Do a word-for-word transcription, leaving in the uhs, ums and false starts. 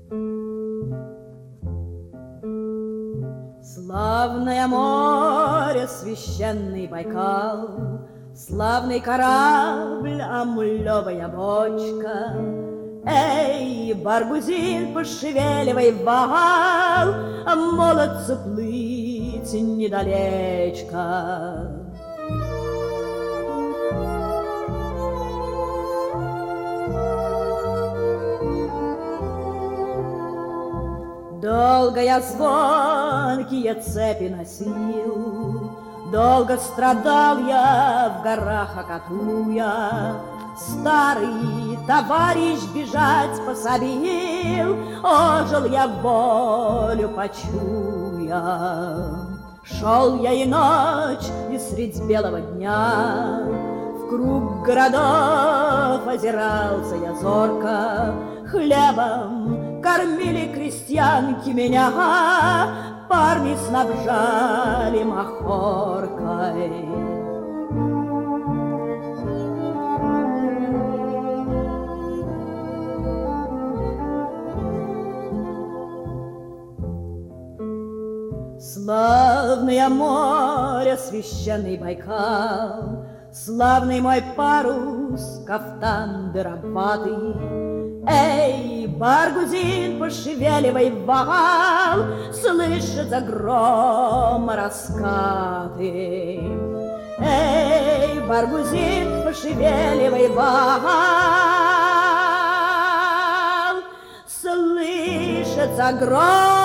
Славное море, священный Байкал, славный корабль, амулевая бочка. Эй, баргузин, пошевеливай вал, а молодцу плыть недалечко. Долго я звонкие цепи носил, долго страдал я в горах окатуя. Старый товарищ бежать пособил, ожил я волю почуя. Шел я и ночь, и средь белого дня в круг городов озирался я зорко. Хлебом кормили крестьянки меня, парни снабжали махоркой. Славное море, священный Байкал, славный мой парус, кафтан дыроватый. Эй, баргузин, пошевеливай вал, слышится гром раскаты. Эй, баргузин, пошевеливай вал, слышится гром